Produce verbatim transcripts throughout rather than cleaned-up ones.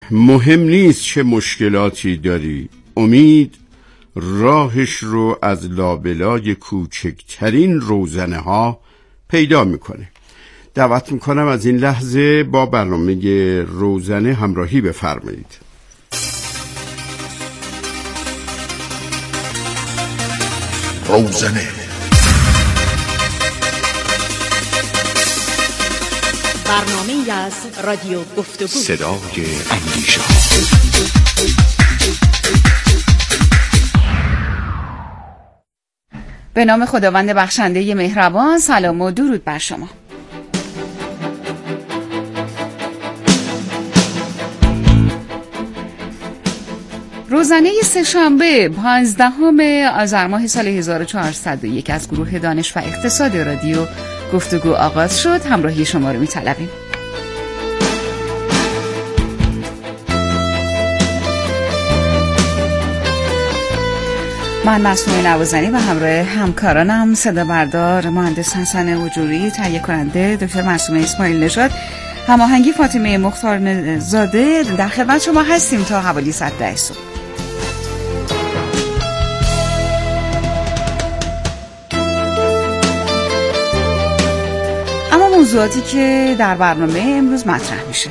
مهم نیست چه مشکلاتی داری، امید راهش رو از لابلای کوچکترین روزنه ها پیدا میکنه. دعوت میکنم از این لحظه با برنامه روزنه همراهی بفرمایید. روزنه، برنامه از رادیو گفتگو، صدای اندیشه. به نام خداوند بخشنده مهربان. سلام و درود بر شما. روزنه سه‌شنبه پانزدهم آذر ماه سال هزار و چهارصد و یک از گروه دانش و اقتصاد رادیو گفتگو آغاز شد. همراهی شما رو می‌طلبیم. من مسئول نوازنی و همراه همکارانم صدا بردار مهندس حسن وجوری، تهیه کننده دکتر معصومه اسماعیل نژاد، هماهنگی فاطمه مختار زاده، در خدمت شما هستیم تا حوالی ساعت ده صبح. اما موضوعاتی که در برنامه امروز مطرح میشه: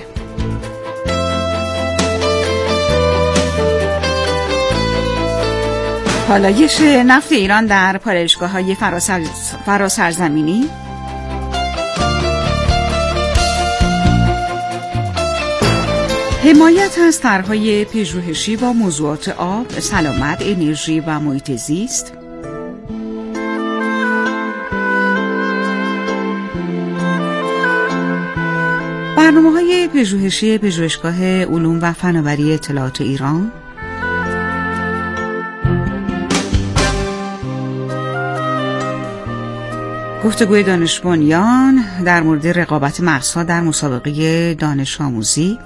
پالایش نفت ایران در پالایشگاه‌های فراسر... فراسرزمینی، حمایت از طرح‌های پژوهشی با موضوعات آب، سلامت، انرژی و محیط زیست، برنامه‌های پژوهشی پژوهشگاه علوم و فناوری اطلاعات ایران، گفتگوی دانش بنیان در مورد رقابت مغزها در مسابقه دانش آموزی،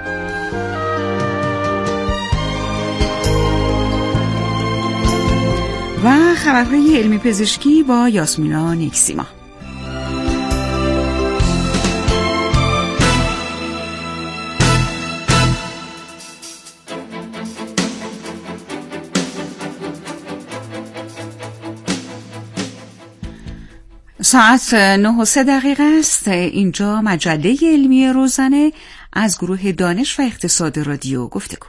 و خبرهای علمی پزشکی با یاسمینا نیکسیما. ساعت نه و سه دقیقه است. اینجا مجله علمی روزنه از گروه دانش و اقتصاد رادیو گفتگو.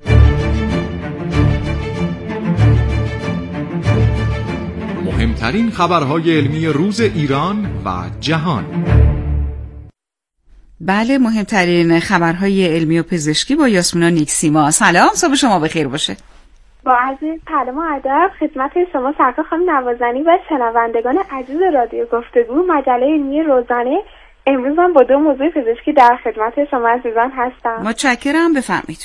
مهمترین خبرهای علمی روز ایران و جهان. بله، مهمترین خبرهای علمی و پزشکی با یاسمینا نیکسیما. سلام، صبح شما بخیر باشه. با عرض سلام و ادب خدمت شما سرکار خانم نوازنی و شنوندگان عزیز رادیو گفتگو مجله علمی روزنه. امروز من با دو موضوع پزشکی در خدمت شما عزیزان هستم. متشکرم، بفرمایید.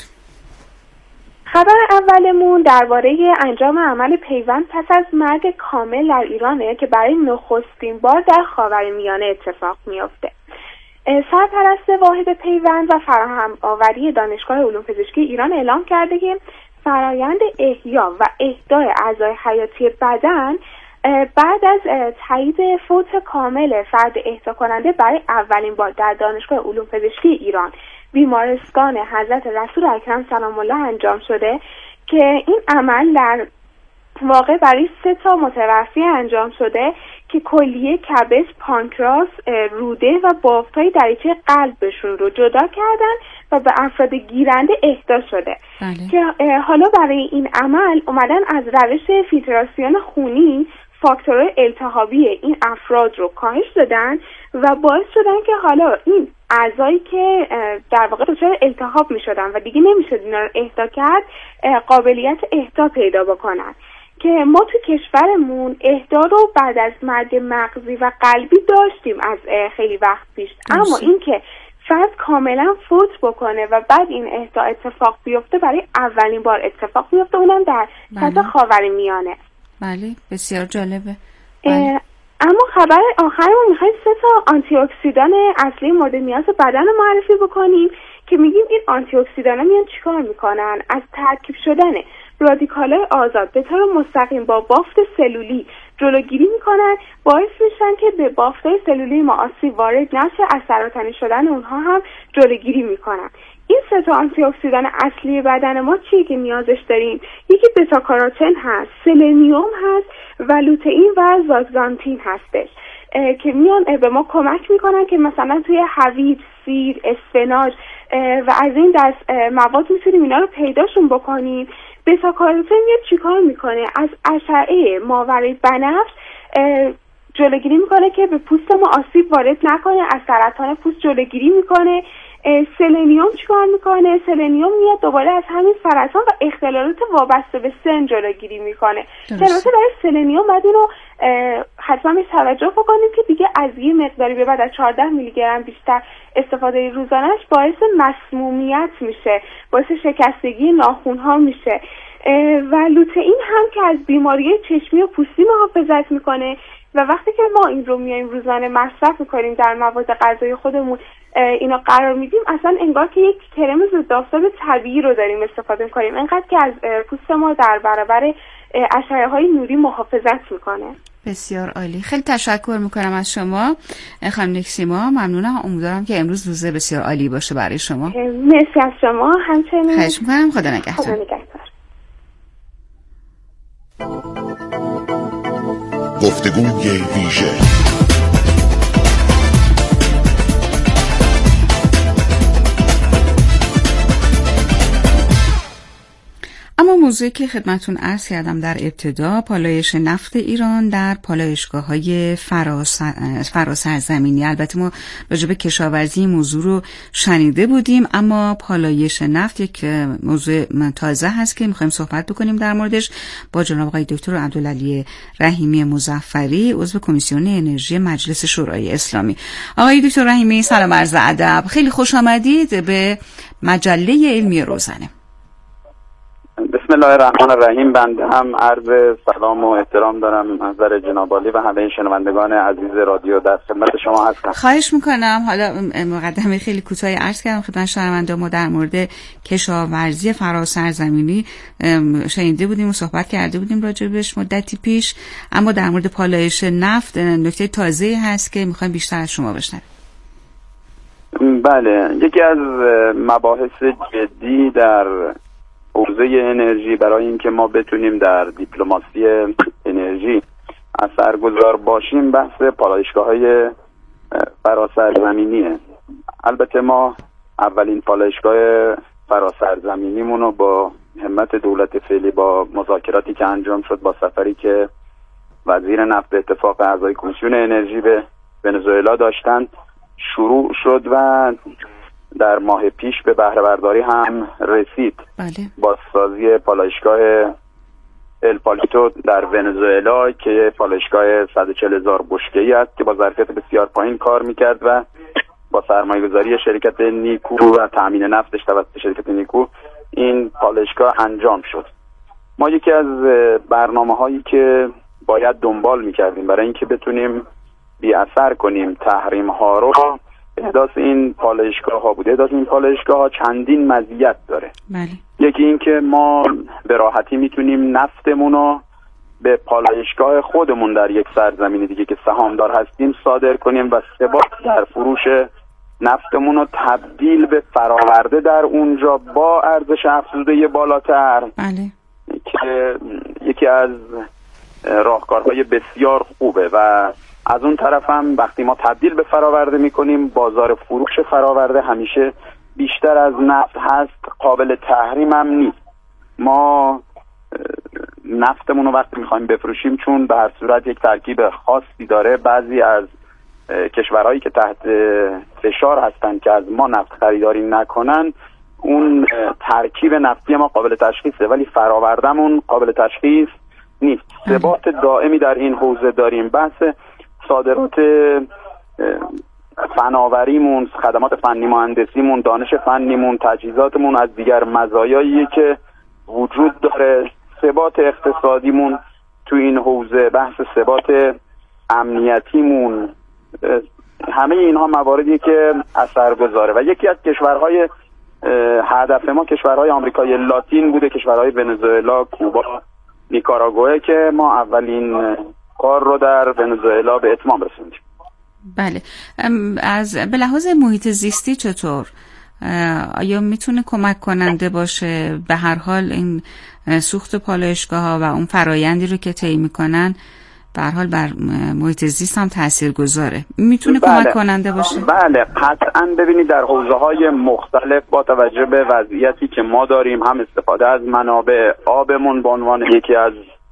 خبر اولمون درباره انجام عمل پیوند پس از مرگ کامل در ایرانه که برای نخستین بار در خاورمیانه اتفاق میفته. سرپرست واحد پیوند و فراهم آوری دانشگاه علوم پزشکی ایران اعلام کرده که فرایند احیا و اهدای اعضای حیاتی بدن بعد از تایید فوت کامل فرد اهدا کننده برای اولین بار در دانشگاه علوم پزشکی ایران بیمارستان حضرت رسول اکرم سلام الله انجام شده که این عمل در واقع برای سه تا متوفی انجام شده که کلیه کبد، پانکراس، روده و بافت‌های دریچه قلبشون رو جدا کردن و به افراد گیرنده اهدا شده. بله. که حالا برای این عمل اومدن از روش فیلتراسیون خونی فاکتورهای التهابی این افراد رو کاهش دادن و باعث شدن که حالا این اعضایی که در واقع دچار التهاب می شدن و دیگه نمیشد اینا رو اهدا کرد قابلیت اهدا پیدا بکنن. که ما تو کشورمون اهدا رو بعد از مرگ مغزی و قلبی داشتیم از خیلی وقت پیش، اما این که فرد کاملا فوت بکنه و بعد این اهدا اتفاق بیفته برای اولین بار اتفاق بیفته، اونم در سطح خاورمیانه. بله، بسیار جالبه. بله. اما خبر آخرمون میخوایم سه تا آنتی اکسیدان اصلی مورد نیاز بدن رو معرفی بکنیم که میگیم این آنتی اکسیدان ها میان چیکار میکنن؟ از ترکیب شدن رادیکال‌های آزاد به طور مستقیم با بافت سلولی جلوگیری میکنن، باعث میشن که به بافت‌های سلولی ما آسیب وارد نشه، از سرطانی شدن اونها هم جلوگیری میکنن. این سه تا آنتی اکسیدان اصلی بدن ما چیه که نیازش داریم؟ یکی بتا کاروتن هست، سلنیوم هست و لوتئین و زاگزانتین هستش که میان به ما کمک میکنن که مثلا توی حویج، سیر، اسفناج و از این دست مواد میتونیم اینا رو پیداشون بکنیم. بتا کاروتن میاد چیکار میکنه؟ از اشعه ماورای بنفش جلوگیری میکنه که به پوست ما آسیب وارد نکنه، از سرطان پوست جلوگیری میکنه. سلنیوم چیکار میکنه؟ سلنیوم میاد دوباره از همین سرطان و اختلالات وابسته به سن جلوگیری میکنه. البته برای سلنیوم باید اینو حتما بهش توجه بکنیم که دیگه از یه مقداری به بعد از چهارده میلی گرم بیشتر استفاده روزانه‌اش باعث مسمومیت میشه، باعث شکستگی ناخن‌ها میشه. و لوتئین هم که از بیماری چشمی و پوستی محافظت میکنه و وقتی که ما این رو میایم روزانه مصرف میکنیم در مواد غذایی خودمون اینا قرار میدیم، اصلا انگار که یک کرم ضد آفتاب طبیعی رو داریم استفاده میکنیم، انقدر که از پوست ما در برابر اشعه های نوری محافظت میکنه. بسیار عالی، خیلی تشکر میکنم از شما خانم نکسیما، ممنونم. امیدوارم که امروز روز بسیار عالی باشه برای شما. مرسی از شما همچنین. خواهش میکنم. خدا نگهدار. خدا نگهدار. گفتگوی ویژه اما موضوعی که خدمتون عرض کردم در ابتدا، پالایش نفت ایران در پالایشگاه‌های فراسرزمینی. البته ما راجع به کشاورزی موضوع رو شنیده بودیم، اما پالایش نفت یک موضوع تازه هست که می‌خوایم صحبت بکنیم در موردش با جناب آقای دکتر عبدالعلی رحیمی مظفری، عضو کمیسیون انرژی مجلس شورای اسلامی. آقای دکتر رحیمی سلام عرض ادب، خیلی خوش آمدید به مجله علمی روزنه. بسم الله الرحمن الرحیم. بنده هم عرض سلام و احترام دارم نظر جناب عالی و همه شنوندگان عزیز رادیو در خدمت شما هستم. خواهش میکنم. حالا مقدمه خیلی کوتاهی عرض کردم خدمت شنوندگان، ما در مورد کشاورزی فراسرزمینی شنیده بودیم و صحبت کرده بودیم راجبش مدتی پیش، اما در مورد پالایش نفت نکته تازه‌ای هست که میخوایم بیشتر از شما بشنویم. بله، یکی از مباحث جدی در حوزه انرژی برای اینکه ما بتونیم در دیپلماسی انرژی اثرگذار باشیم بحث پالایشگاه‌های فراسرزمینیه. البته ما اولین پالایشگاه فراسرزمینیمون رو با همت دولت فعلی با مذاکراتی که انجام شد با سفری که وزیر نفت به اتفاق اعضای کمیسیون انرژی به ونزوئلا داشتن شروع شد و در ماه پیش به بهره برداری هم رسید. بله. با سازی پالایشگاه ال پالیتو در ونزوئلا که پالایشگاه صد و چهل هزار بشکه‌ای است که با ظرفیت بسیار پایین کار میکرد و با سرمایه‌گذاری شرکت نیکو و تامین نفتش توسط شرکت نیکو این پالایشگاه انجام شد. ما یکی از برنامه‌هایی که باید دنبال میکردیم برای اینکه بتونیم بی اثر کنیم تحریم ها رو، احداث این پالایشگاه ها بوده. احداث این پالایشگاه ها چندین مزیت داره. بله. یکی این که ما به راحتی میتونیم نفتمون رو به پالایشگاه خودمون در یک سرزمین دیگه که سهامدار هستیم صادر کنیم و ثبات در فروش نفتمون رو تبدیل به فراورده در اونجا با ارزش افزوده بالاتر. بله. که یکی از راهکارهای بسیار خوبه و از اون طرف هم وقتی ما تبدیل به فراورده میکنیم بازار فروش فراورده همیشه بیشتر از نفت هست، قابل تحریم هم نیست. ما نفتمون رو وقتی میخوایم بفروشیم چون به هر صورت یک ترکیب خاصی داره، بعضی از کشورهایی که تحت فشار هستن که از ما نفت خریداری نکنن اون ترکیب نفتی ما قابل تشخیصه، ولی فراوردهمون قابل تشخیص نیست. ثبات دائمی در این حوزه داریم. بحث صادرات فناوریمون، خدمات فنی مهندسیمون، دانش فنیمون، تجهیزاتمون از دیگر مزایایی که وجود داره. ثبات اقتصادیمون تو این حوزه، بحث ثبات امنیتیمون، همه اینها مواردی که اثرگذاره و یکی از کشورهای هدف ما کشورهای آمریکای لاتین بوده، کشورهای ونزوئلا، کوبا، نیکاراگوئه که ما اولین کار رو در ونزوئلا به اتمام رسوندیم. بله. از به لحاظ محیط زیستی چطور آیا میتونه کمک کننده باشه؟ به هر حال این سوخت پالایشگاه ها و اون فرایندی رو که طی میکنن به هر حال بر محیط زیست هم تأثیر گذاره. میتونه بله. کمک کننده باشه؟ بله قطعا. ببینید در حوزه های مختلف با توجه به وضعیتی که ما داریم، هم استفاده از منابع آبمون به عنوان یکی از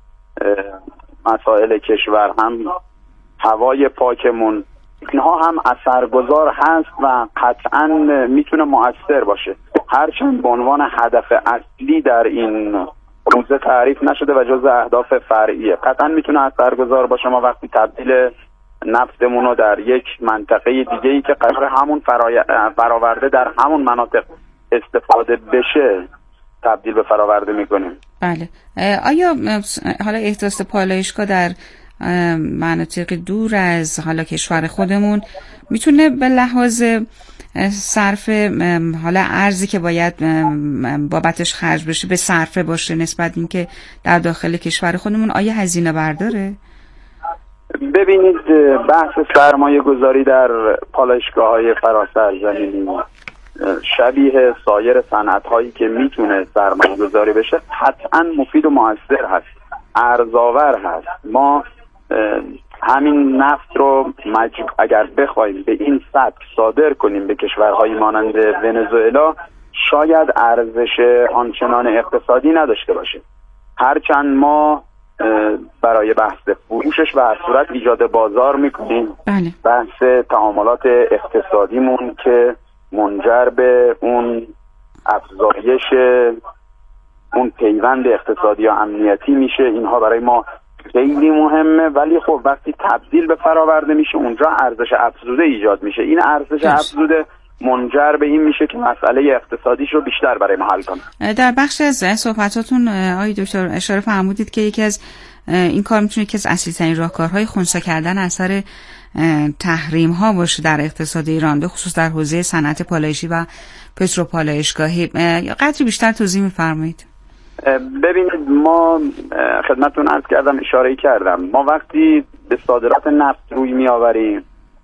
مسائل کشور، هم هوای پاکمون، اینها هم اثرگذار هست و قطعا میتونه مؤثر باشه، هرچند به عنوان هدف اصلی در این روزه تعریف نشده و جزء اهداف فرعیه. قطعا میتونه اثرگذار باشه. ما وقتی تبدیل نفتمون رو در یک منطقه دیگه‌ای که قرار همون فرای... فراورده در همون مناطق استفاده بشه تبدیل به فراورده میکنیم. بله. آیا حالا احداث پالایشگاه در مناطق دور از حالا کشور خودمون میتونه به لحاظ صرف حالا ارزی که باید بابتش خرج بشه به صرفه باشه نسبت اینکه در داخل کشور خودمون، آیا هزینه برداره؟ ببینید بحث سرمایه گذاری در پالایشگاه های فراسرزمینی شبیه سایر صنعت هایی که میتونه سرمایه گذاری بشه قطعا مفید و مؤثر هست، ارزآور هست. ما همین نفت رو مجب... اگر بخوایم به این سطح صادر کنیم به کشورهای مانند ونزوئلا، شاید ارزش آنچنان اقتصادی نداشته باشه، هرچند ما برای بحث فروشش و هر صورت ایجاد بازار میکنیم. بله. بحث تعاملات اقتصادیمون که منجر به اون افزایش اون پیوند اقتصادی یا امنیتی میشه، اینها برای ما خیلی مهمه. ولی خب وقتی تبدیل به فراورده میشه اونجا ارزش افزوده ایجاد میشه. این ارزش افزوده منجر به این میشه که مسئله اقتصادیش رو بیشتر برای ما حل کنه. در بخش از صحبتاتون آقای دکتر اشاره فرمودید که یکی از این کار میتونه که از اصلی ترین راهکارهای خنثی کردن اثر تحریم ها باشه در اقتصاد ایران، به خصوص در حوزه صنعت پالایشی و پتروپالایشگاهی. قدری بیشتر توضیح میفرمایید؟ ببینید ما خدمتتون عرض کردم، اشاره کردم، ما وقتی به صادرات نفت روی می آوریم،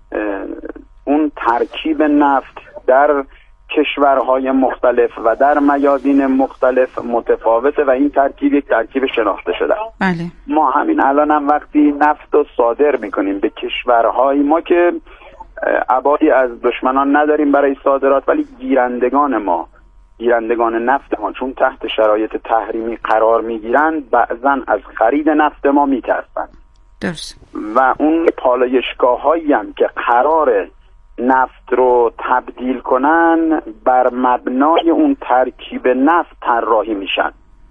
اون ترکیب نفت در کشورهای مختلف و در میادین مختلف متفاوته و این ترکیب یک ترکیب شناخته شده. بله. ما همین الان هم وقتی نفت رو صادر میکنیم به کشورهای، ما که ابعادی از دشمنان نداریم برای صادرات، ولی گیرندگان ما گیرندگان نفت ما چون تحت شرایط تحریمی قرار میگیرند بعضا از خرید نفت ما میترسند. درست. و اون پالایشگاه هایی هم که قرار نفت رو تبدیل کنن بر مبنای اون ترکیب نفت طراحی میشن.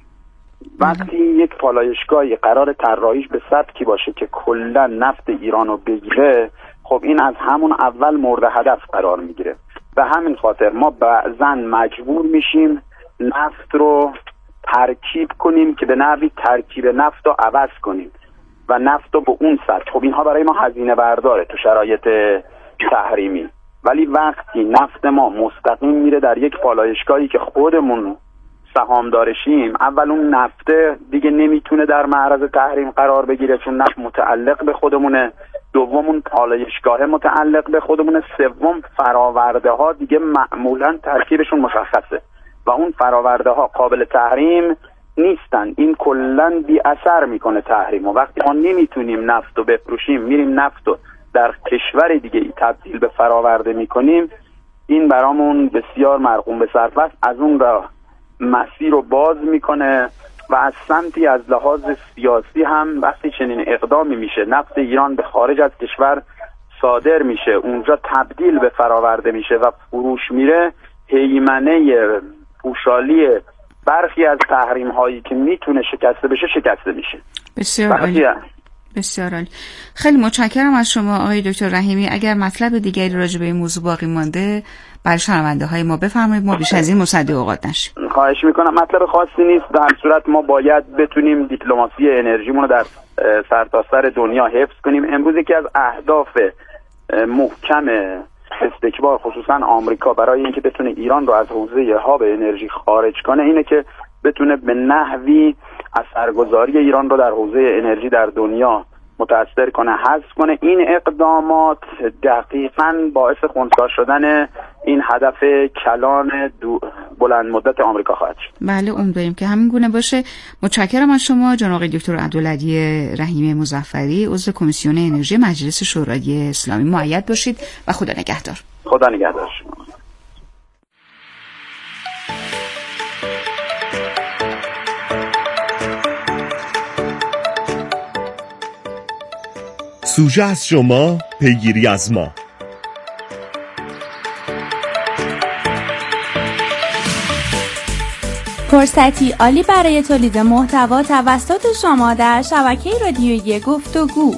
وقتی یک پالایشگاهی قرار طراحیش به سبکی باشه که کلا نفت ایران رو بگیره، خب این از همون اول مورد هدف قرار میگیره. به همین خاطر ما بعضا مجبور میشیم نفت رو ترکیب کنیم که به نحوی ترکیب نفت رو عوض کنیم و نفت رو به اون سطح. خب اینها برای ما هزینه برداره تو شرایط تحریمی، ولی وقتی نفت ما مستقیم میره در یک پالایشگاهی که خودمون سهام دارشیم، اول اون نفته دیگه نمیتونه در معرض تحریم قرار بگیره چون نفت متعلق به خودمونه، دوم اون پالایشگاه متعلق به خودمونه، سوم فراورده ها دیگه معمولا ترکیبشون مشخصه و اون فراورده ها قابل تحریم نیستن. این کلن بی اثر میکنه تحریم و وقتی ما نمیتونیم نفت رو بفروشیم، میریم نفت رو در کشور دیگه ای تبدیل به فراورده میکنیم، این برامون بسیار مرغوم به صرف است. از اون راه مسیر رو باز میکنه و از سمتی از لحاظ سیاسی هم وقتی چنین اقدامی میشه، نفت ایران به خارج از کشور صادر میشه، اونجا تبدیل به فراورده میشه و فروش میره، هیمنه پوشالی برخی از تحریم هایی که میتونه شکسته بشه شکسته میشه. بسیار عالی. بسیار عالی. خیلی متشکرم از شما آقای دکتر رحیمی. اگر مطلب دیگری راجع به این موضوع باقی مانده برای شنونده های ما بفرمایید، ما بیش از این مصدق اوقات نشیم. خواهش میکنم. مطلب خاصی نیست، در صورت ما باید بتونیم دیپلماسی انرژیمون رو در سرتاسر دنیا حفظ کنیم. امروز یکی از اهداف محکم استکبار خصوصا آمریکا برای اینکه بتونه ایران رو از حوزه هاب انرژی خارج کنه اینه که بتونه به نحوی اثرگذاری ایران رو در حوزه انرژی در دنیا متأثر کنه، حذف کنه. این اقدامات دقیقاً باعث خنثی شدن این هدف کلان بلند مدت آمریکا خواهد شد. بله امیدواریم که همین گونه باشه. متشکرم از شما جناب آقای دکتر عبدالعلی رحیم مظفری، عضو کمیسیون انرژی مجلس شورای اسلامی. مؤید باشید و خدا نگهدار. خدا نگهدار شما. سوژه از شما، پیگیری از ما. فرصتی عالی برای تولید محتوا توسط شما در شبکه رادیویی گفتگو.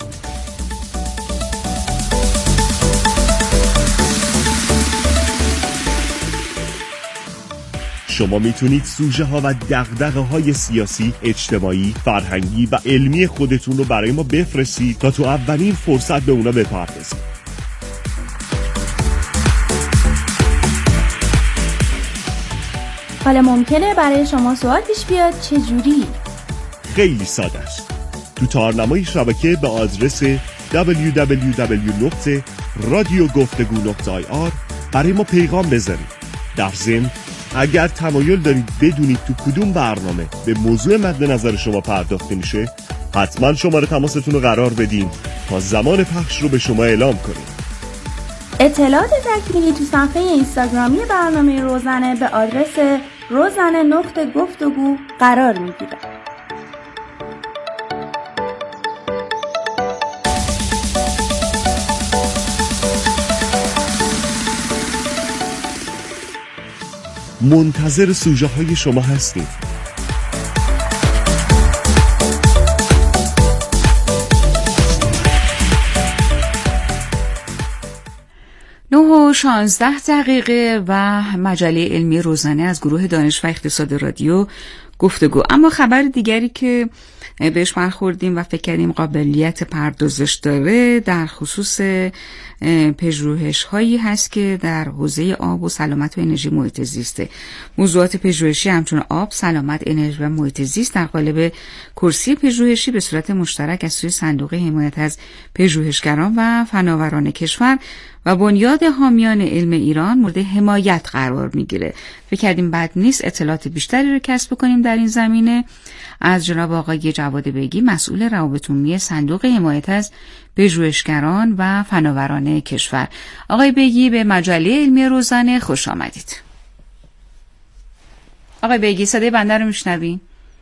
شما میتونید سوژه ها و دغدغه های سیاسی، اجتماعی، فرهنگی و علمی خودتون رو برای ما بفرستید تا تو اولین فرصت به اونا بپردازید. حالا ممکنه برای شما سوال پیش بیاد چجوری؟ خیلی ساده است. تو تارنمای شبکه به آدرس دبلیو دبلیو دبلیو دات رادیو گفتگو دات آی آر برای ما پیغام بذارید. در ضمن اگر تمایل دارید بدونید تو کدوم برنامه به موضوع مد نظر شما پرداخته میشه، حتما شماره تماستون رو قرار بدین تا زمان پخش رو به شما اعلام کنیم. اطلاعات تکمیلی تو صفحه اینستاگرامی برنامه روزنه به آدرس روزنه نقطه گفتگو قرار میگیره. منتظر سوژه های شما هستیم. نه و شانزده دقیقه و مجله علمی روزنه از گروه دانش و اقتصاد رادیو گفتگو. اما خبر دیگری که بهش برخوردیم و فکر کردیم قابلیت پردازش داره در خصوص پژوهش هایی هست که در حوزه آب و سلامت و انرژی محیط زیسته. موضوعات پژوهشی همچون آب، سلامت، انرژی و محیط زیست در قالب کرسی پژوهشی به صورت مشترک از سوی صندوق حمایت از پژوهشگران و فناوران کشور و بنیاد حامیان علم ایران مورد حمایت قرار میگیره. فکر کردیم بد نیست اطلاعات بیشتری رو کسب بکنیم در این زمینه از جناب آقای جواد بیگی، مسئول روابط عمومی صندوق حمایت از پژوهشگران و فناوران کشور. آقای بیگی به مجله علمی روزنه خوش آمدید. آقای بیگی صدای بنده رو میشنوین؟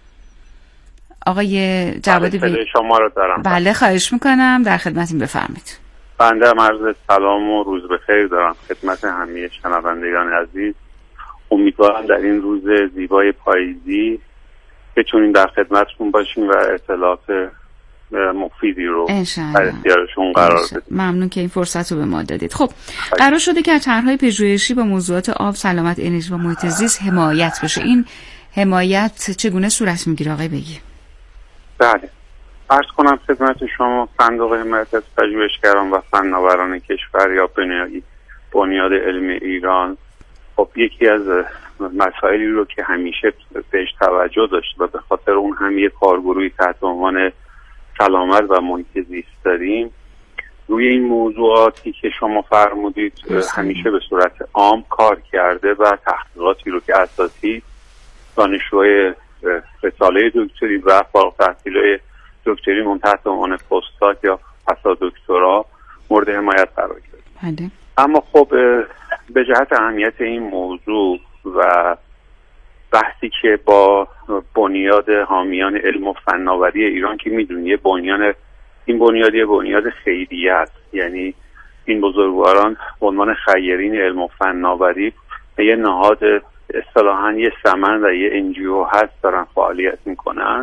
آقای جواد بیگی شما رو دارم. بله خواهش میکنم، در خدمتیم، بفرمایید. بنده عرض سلام و روز بخیر دارم خدمت همه شنوندگان عزیز. امیدوارم در این روز زیبای پاییزی بتونیم در خدمتتون باشیم و اطلاعات مفیدی رو در اختیارشون قرار بدیم. ممنون که این فرصت رو به ما دادید. خب قرار شده که از طرح‌های پژوهشی با موضوعات آب، سلامت، انرژی و محیط زیست حمایت بشه. این حمایت چگونه صورت میگیره آقای بیگی؟ بله، عرض کنم خدمت شما صندوق حمایت از پژوهشگران و فناوران کشور یا بنیاد علم ایران خب یکی از مسائلی رو که همیشه بهش توجه داشت و به خاطر اون هم یک کارگروهی تحت عنوان سلامت و محیط زیست داریم، روی این موضوعاتی که شما فرمودید همیشه به صورت عام کار کرده و تحقیقاتی رو که اساسی دانشجوی رساله دکتری و فارغ التحصیلای دکتری من تحت عنوان پست‌داک یا پسا دکترا مورد حمایت قرار گرفت. اما خب به جهت اهمیت این موضوع و بحثی که با بنیاد حامیان علم و فناوری ایران که میدونی بنیان این بنیاد یه بنیاد خیریه است، یعنی این بزرگواران به عنوان خیرین علم و فناوری به یه نهاد اصطلاحاً یه سمن و یه انجیو هست دارن فعالیت میکنن.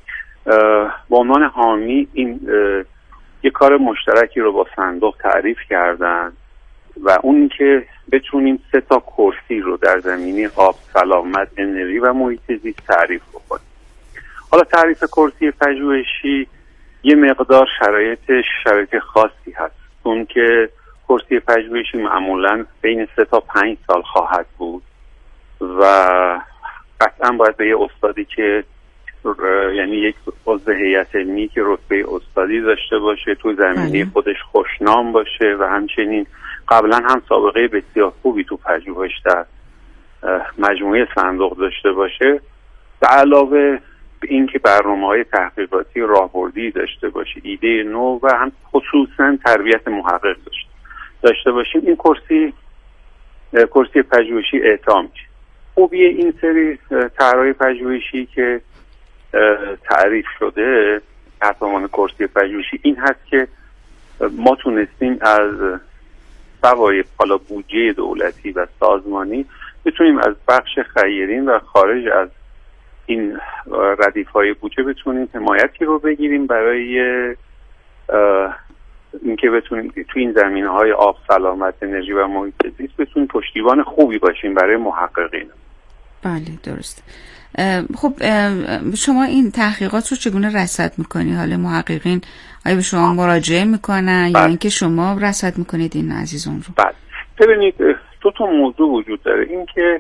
به عنوان حامی این یه کار مشترکی رو با صندوق تعریف کردن و اون که بتونیم سه تا کرسی رو در زمینه آب، سلامت، انرژی و محیط زیست تعریف بکنیم. حالا تعریف کرسی پژوهشی یه مقدار شرایطش شرایط خاصی هست، اون که کرسی پژوهشی معمولاً بین سه تا پنج سال خواهد بود و قطعاً باید به یه استادی که یعنی یک عضو هیئت علمی که رتبه استادی داشته باشه، تو زمینه خودش خوشنام باشه و همچنین قبلا هم سابقه بسیار خوبی تو پژوهش در مجموعه صندوق داشته باشه، به علاوه به اینکه برنامه‌های تحقیقاتی راهبردی داشته باشه، ایده نو و هم خصوصا تربیت محقق داشته داشته باشیم، این کرسی کرسی پژوهشی اعطا میشه. خوبی این سری طرح‌های پژوهشی که تعریف شده تحت عنوان کرسی پژوهشی این هست که ما تونستیم از سوای حالا بودجه دولتی و سازمانی بتونیم از بخش خیرین و خارج از این ردیف‌های بودجه بتونیم حمایتی رو بگیریم برای اینکه بتونیم تو این زمینه‌های آب، سلامت، انرژی و محیط زیست بتونیم پشتیبان خوبی باشیم برای محققین. بله درست. خب شما این تحقیقات رو چگونه رصد میکنی؟ حالا محققین آیا به شما مراجعه میکنن یا اینکه شما رصد میکنید این عزیزان رو؟ بله ببینید دو تا موضوع وجود داره. این که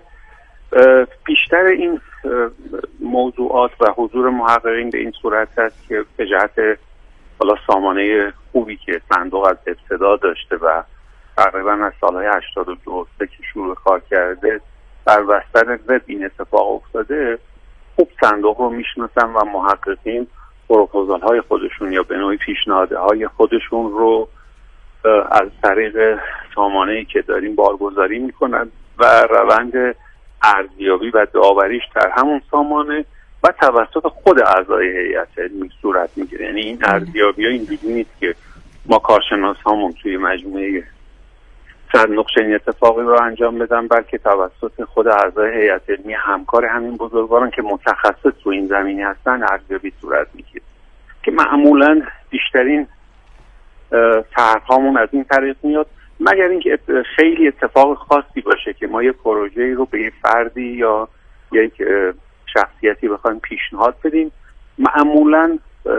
بیشتر این موضوعات و حضور محققین به این صورت هست که به جهت حالا سامانه خوبی که صندوق از ابتدا داشته و تقریبا از سالهای هشتاد و دو که شروع کار کرده بر بستر وب این اتفاق افتاده، خوب صندوق رو میشناسن و محققین پروپوزال های خودشون یا به نوعی پیشنهاده های خودشون رو از طریق سامانه‌ای که داریم بارگذاری میکنن و روند ارزیابی و داوریش در همون سامانه و توسط خود اعضای هیئت علمی صورت میگیره. یعنی این ارزیابی ها اینجوری نیست که ما کارشناس هامون توی مجموعه صندوق چنین اتفاقی رو انجام بدن، بلکه توسط خود اعضای هیئت علمی همکار همین بزرگواران که متخصص تو این زمینه هستن ارزیابی صورت میگیره که معمولا بیشترین طرح‌هامون از این طریق میاد، مگر اینکه خیلی اتفاق خاصی باشه که ما یه پروژه‌ای رو به یه فردی یا یک شخصیتی بخوایم پیشنهاد بدیم. معمولا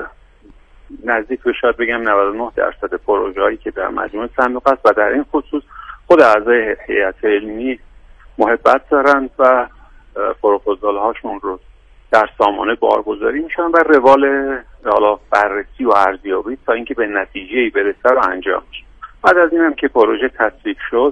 نزدیک به شاید بگم نود و نه درصد پروژه‌هایی که در مجموعه صندوق است و در این خصوص خود اعضای هیئت علمی محبت دارند و پروپوزال هاشون رو در سامانه بارگذاری میشن و روال حالا بررسی و ارزیابی تا اینکه به نتیجه‌ای برسه رو انجام میشه. بعد از اینم که پروژه تصویب شد،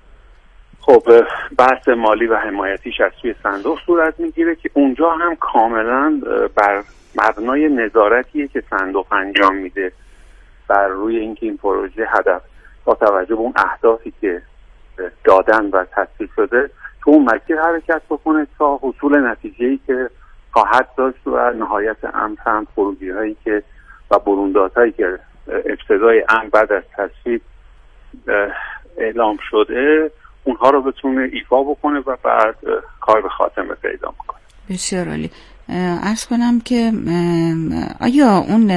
خب بحث مالی و حمایتیش از سوی صندوق صورت میگیره که اونجا هم کاملا بر مبنای نظارتیه که صندوق انجام میده بر روی اینکه این پروژه هدف با توجه به اون اهدافی که دادن و تصویب شده تو اون مسیر حرکت بکنه تا حصول نتیجه‌ای که خواهد داشت و نهایت امر هم خروجی‌هایی که و بروندادهایی که ابتدای امر بعد از تصویب اعلام شده اونها رو بتونه ایفا بکنه و بعد کار به خاتمه پیدا میکنه. بسیار عالی. عرض کنم که آیا اون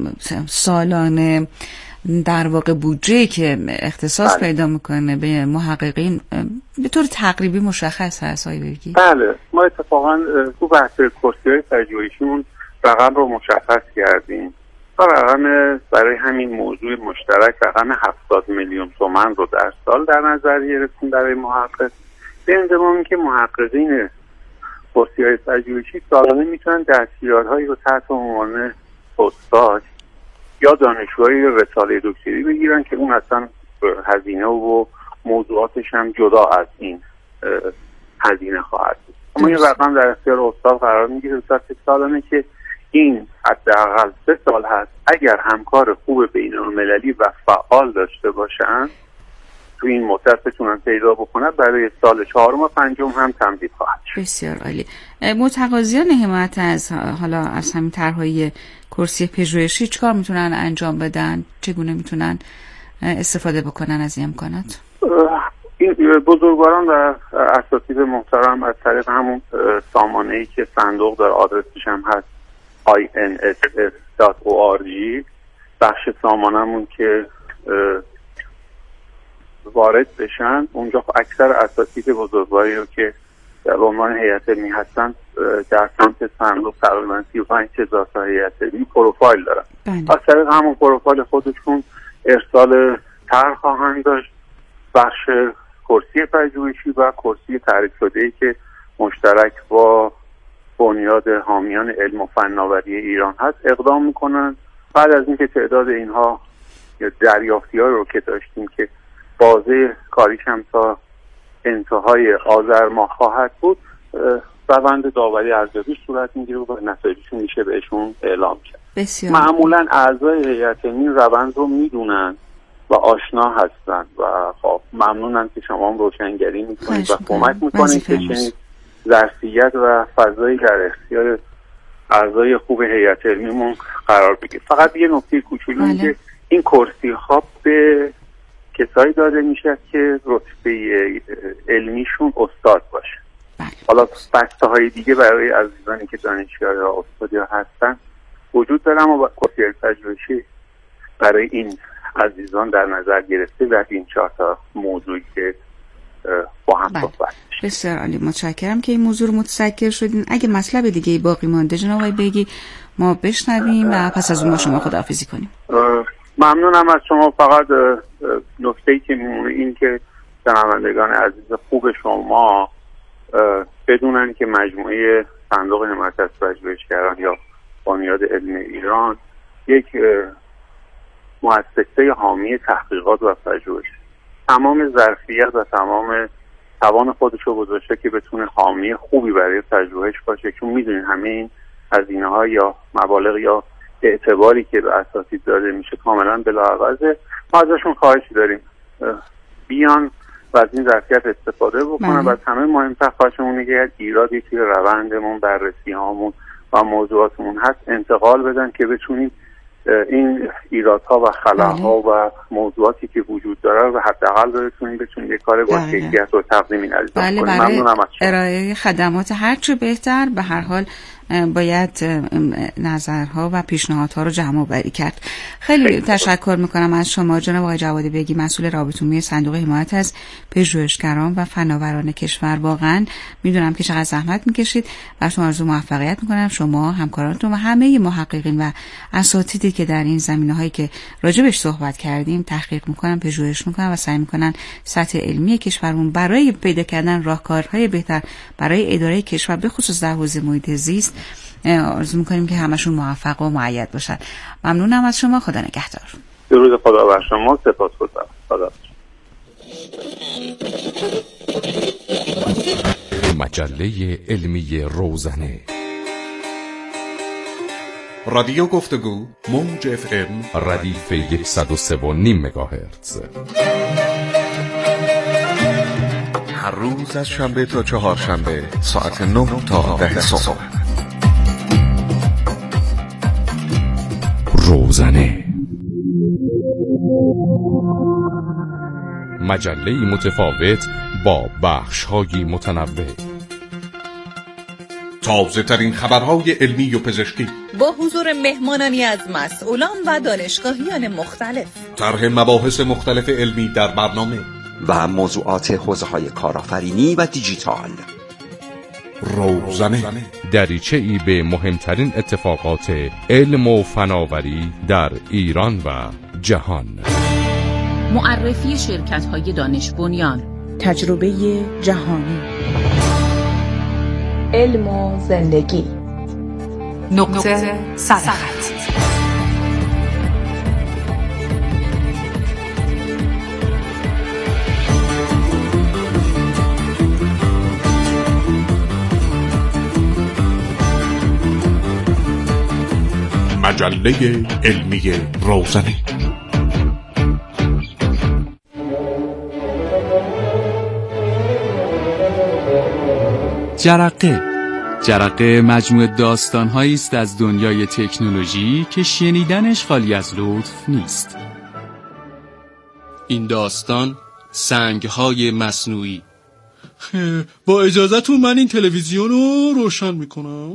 سالانه در واقع بودجه که اختصاص بله. پیدا میکنه به محققین به طور تقریبی مشخص هست آقای برگی؟ بله، ما اتفاقا تو بحث کرسی‌های پژوهشیمون رقم رو مشخص کردیم و رقم برای همین موضوع مشترک رقم هفتاد میلیون تومان رو در سال در نظر گرفتیم برای محقق، به انضمام که محققین کرسی‌های پژوهشی سالانه میتونن دستیارهایی رو تحت عنوان استاد یا دانشجوهای رساله دکتری بگیرن که اون اصلا هزینه و موضوعاتش هم جدا از این هزینه خواهد بود. اما این رقم در اختیار استاد قرار میگیره به صورت سالانه که این حداقل سه سال هست. اگر همکار خوب بین‌المللی و فعال داشته باشن تو این مدت بتونن پیدا بکنن، برای سال چهارم و پنجم هم تمدید خواهد شد. بسیار عالی. متقاضیان حمایت از حالا از همین طرح‌های کرسی پژوهشی چیکار میتونن انجام بدن؟ چگونه میتونن استفاده بکنن از این امکانات؟ این بزرگواران و اساتید محترم از طریق همون سامانه‌ای که صندوق داره، آدرسش هم هست آی ان اس اس دات او آر جی، بخش سامانمون که وارد بشن اونجا اکثر اساتید بزرگواری رو که در عنوان هیئت علمی هستن در سمت صندوق تقریبا سی و پنج هزار تا هیئت علمی پروفایل دارن. از طریق همون پروفایل خودشون ارسال طرح خواهند داشت. بخش کرسی پژوهشی و کرسی تعریف شده‌ای که مشترک با بنیاد حامیان علم و فناوری ایران هست اقدام میکنن. بعد از اینکه تعداد اینها دریافتی ها رو که داشتیم که بازه کاریش هم تا انتهای آذر ماه خواهد بود، روند داوری ارزیابی صورت میگیره و نتایجشون میشه بهشون اعلام شد. بسیار معمولا اعضای هیئت علمی روند رو میدونن و آشنا هستن و خب ممنونم که شما هم روشنگری میکنید و کمک میکنید که چنین ظرفیت و فضایی در اختیار اعضای خوب هیئت علمیمون قرار بگیره. فقط یه نکته کوچولو این که این کرسی ها به کسایی داده میشه که رتبه علمیشون استاد باشه. بله. حالا بسته های دیگه برای عزیزانی که دانشیار یا استادی هستن وجود داره، اما کرسی پژوهشی برای این عزیزان در نظر گرفته در این چهار تا موضوعی که با هم بله. صحبت میشه. بسیار عالی، متشکرم که این موضوع رو متذکر شدین. اگه مطلب دیگه باقی مانده جناب آقای بیگی ما بشنویم و پس از اون با شما خداحافظی کنیم. ممنونم از شما. فقط نکته‌ای که میمونه این که شنوندگان عزیز خوب شما بدونن که مجموعه صندوق حمایت از پژوهشگران یا بنیاد علم ایران یک مؤسسه حامی تحقیقات و پژوهش، تمام ظرفیت و تمام توان خودش رو گذاشته که بتونه حامی خوبی برای پژوهش باشه، چون میدونین همه این هزینه‌ها یا مبالغ یا اعتباری که به اساتید داده میشه کاملا بلاعوضه. ما ازشون خواهش داریم بیان و از این ظرفیت استفاده بکنن و از همه مهمتر خواهشمون اینه که ایرادی توی روندمون، بررسی‌هامون و موضوعاتمون هست انتقال بدن که بتونیم این ایرادها و خلاها و موضوعاتی که وجود داره رو حداقل برسونیم بتونیم یک کار با کیفیت رو تقدیم این عزیزان بله کنیم. برای ممنونم از شما. ارائه خدمات هر چه بهتر. به هر حال باید نظرها و پیشنهادها رو جمع آوری کرد. خیلی, خیلی تشکر میکنم از شما جناب آقای جواد بیگی، مسئول رابط عمومی صندوق حمایت از پژوهشگران و فناوران کشور. واقعا میدونم که چقدر زحمت میکشید. براتون آرزو موفقیت میکنم، شما، همکارانتون و همه محققین و اساتیدی که در این زمینه‌هایی که راجبش صحبت کردیم تحقیق میکنن، پژوهش میکنن و سعی میکنن سطح علمی کشورمون برای پیدا کردن راهکارهای بهتر برای اداره کشور به خصوص در حوزه محیط زیست آرزو میکنیم که همشون موفق و مؤید باشن. ممنونم از شما. خدا نگهدار. درود خدا بر شما. سپاسگزارم. خدا. مجله علمی روزنه، رادیو گفتگو، موج اف ام، ردیف صد و سه و نیم مگاهرتز. هر روز از شنبه تا چهارشنبه ساعت نه تا ده صبح. روزنه، مجله متفاوت با بخش‌های متنوع، تازه ترین خبرهای علمی و پزشکی با حضور مهمانانی از مسئولان و دانشگاهیان مختلف، طرح مباحث مختلف علمی در برنامه و موضوعات حوزه‌های کارآفرینی و دیجیتال. روزنه، دریچه‌ای به مهمترین اتفاقات علم و فناوری در ایران و جهان. معرفی شرکت‌های دانش بنیان، تجربه جهانی، علم و زندگی، نقطه صداقت. مجله علمی روزنه. جرقه جرقه مجموعه داستان‌هایی است از دنیای تکنولوژی که شنیدنش خالی از لطف نیست. این داستان سنگ‌های مصنوعی. با اجازهتون من این تلویزیون رو روشن میکنم.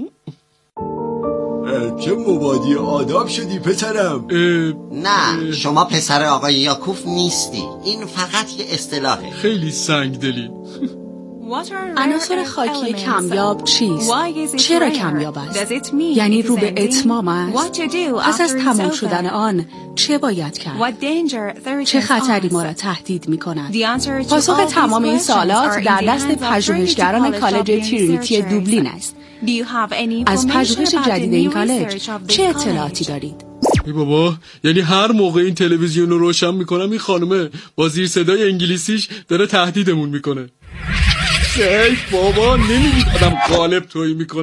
چه مبادی آداب شدی پسرم. نه شما پسر آقای یاکوف نیستی، این فقط یه اصطلاحه. خیلی سنگ دلی. عناصر خاکی کمیاب چیست؟ چرا کمیاب است؟ یعنی رو به اتمام است؟ پس از تمام شدن آن چه باید کرد؟ چه خطری ما را تهدید می کند؟ پاسخ تمام این سوالات در دست پژوهشگران کالج ترینیتی دوبلین است. از پژوهش جدید این کالج چه اطلاعاتی دارید؟ ای بابا، یعنی هر موقع این تلویزیون رو روشن میکنم این خانومه با زیر صدای انگلیسیش داره تهدیدمون میکنه. ای بابا، نمیدونم قالب تویی میکنه.